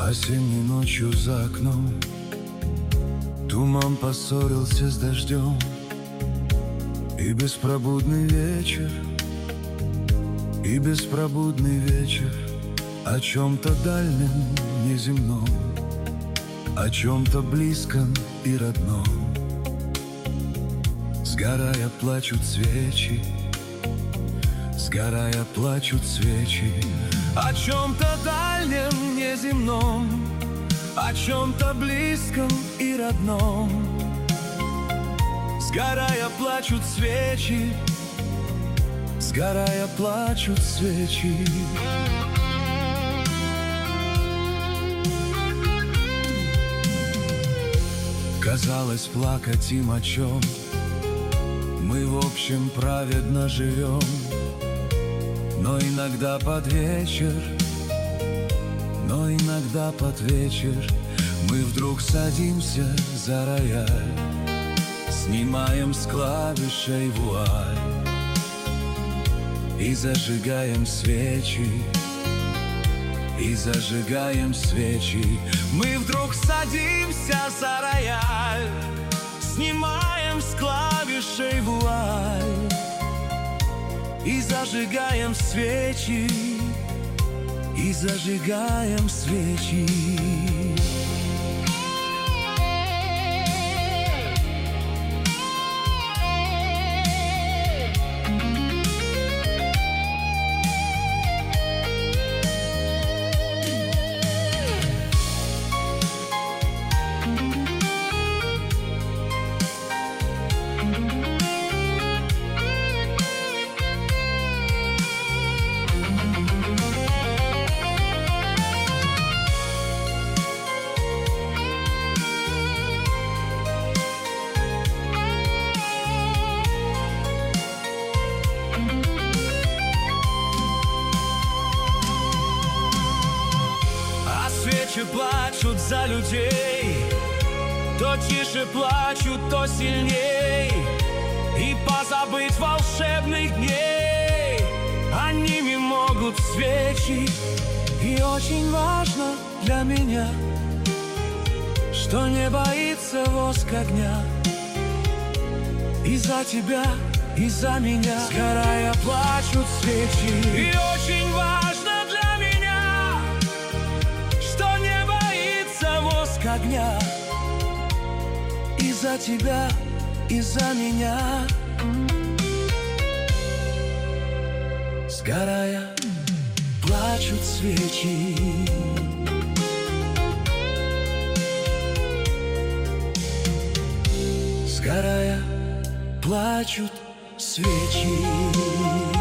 Осенней ночью за окном туман поссорился с дождем, и беспробудный вечер, и беспробудный вечер о чем-то дальнем, неземном, о чем-то близком и родном. Сгорая плачут свечи, сгорая плачут свечи о чем-то дальнем, неземном, о чем-то близком и родном. Сгорая плачут свечи, сгорая плачут свечи. Казалось, плакать им о чем? Мы в общем праведно живем. Но иногда под вечер, но иногда под вечер мы вдруг садимся за рояль, снимаем с клавишей вуаль и зажигаем свечи, и зажигаем свечи. Мы вдруг садимся за рояль, снимаем с клавишей вуаль и зажигаем свечи, и зажигаем свечи. Свечи плачут за людей, то тише плачут, то сильней. И позабыть волшебных дней одними могут свечи. И очень важно для меня, что не боится воск огня. И за тебя, и за меня сгорая плачут свечи. И очень важно для меня, что не боится воск огня. И за тебя, и за меня сгорая плачут свечи. Сгорая плачут свечи.